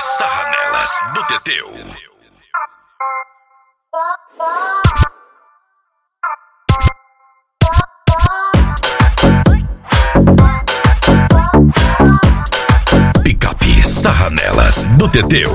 Sarra nelas do Teteu. Picape Sarra nelas do Teteu.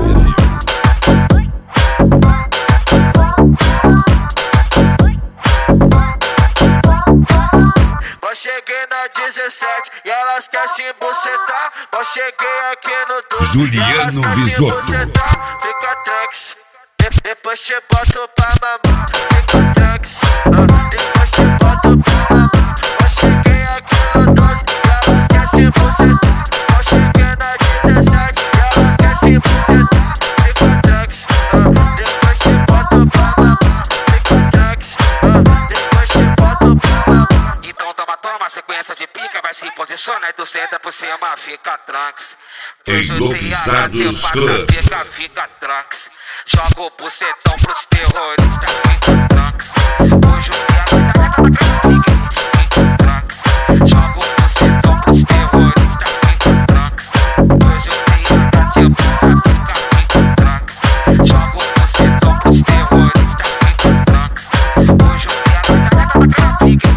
Eu cheguei na 17 e elas querem se bucetar. Eu cheguei aqui no 12 Juliano Visotto. Fica tranks, depois te boto pra mamar. Fica tranks, depois te boto pra mamar. Eu cheguei aqui no 12 e elas querem se bucetar. Eu cheguei na 17 e elas querem se bucetar. Fica tranks, depois te boto pra mamar. Fica tranks, depois te boto pra mamar. Então toma, sequência de pica, vai se posicionar e tu senta por cima, fica tranks. Enlouquiçados Club. Fica tranks. Joga o bucetão pros terroristas, fica tranks. Hoje o piada fica tranks. Joga o bucetão pros terroristas, fica tranks. Hoje o piada fica tranks. Joga o bucetão pros terroristas, fica tranks. Hoje o piada fica.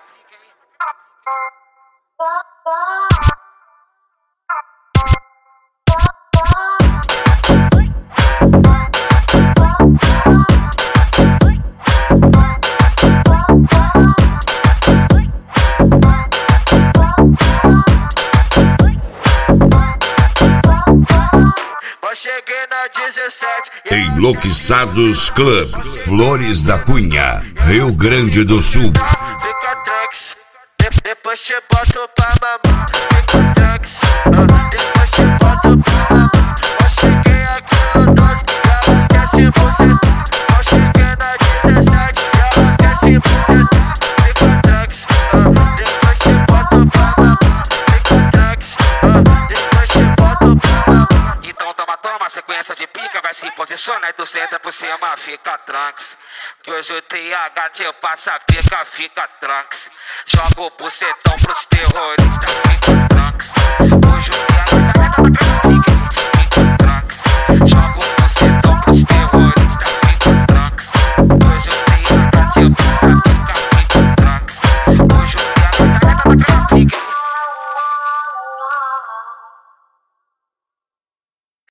Eu cheguei na 17 Enlouquiçados Club, Flores da Cunha, Rio Grande do Sul. Fica tranks, depois te boto pra mamar. Fica tranks, depois te boto pra mamar. Eu cheguei aqui no 12 e elas querem se bucetar. Eu cheguei na 17 e elas querem se bucetar. Fica tranks, depois te boto pra mamar. Fica tranks, depois te boto pra mamar. Então toma, sequência de pica, vai se posicionar e tu senta por cima, fica tranks. Que hoje o TH te passa a pica, fica tranks. Joga o bucetão pros terroristas, fica tranks. Hoje o TH fica.